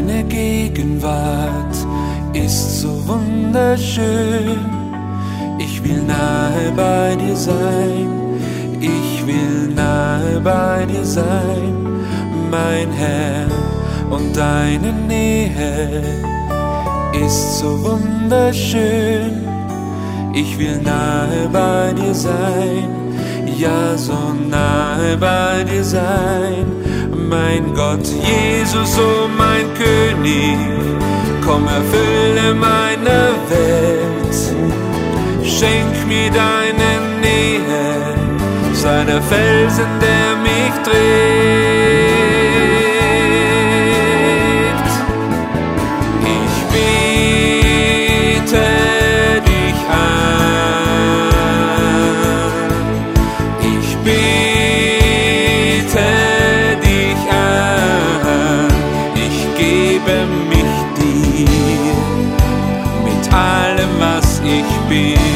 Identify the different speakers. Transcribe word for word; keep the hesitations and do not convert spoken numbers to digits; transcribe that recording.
Speaker 1: Deine Gegenwart ist so wunderschön. Ich will nahe bei dir sein, ich will nahe bei dir sein, mein Herr, und deine Nähe ist so wunderschön. Ich will nahe bei dir sein, ja, so nahe bei dir sein, mein Gott, Jesus, oh mein König, komm, erfülle meine Welt, schenk mir deine Nähe, sei der Felsen, der mich trägt. Ich bete dich an, ich bete dich an, ich gebe mich dir mit allem, was ich bin.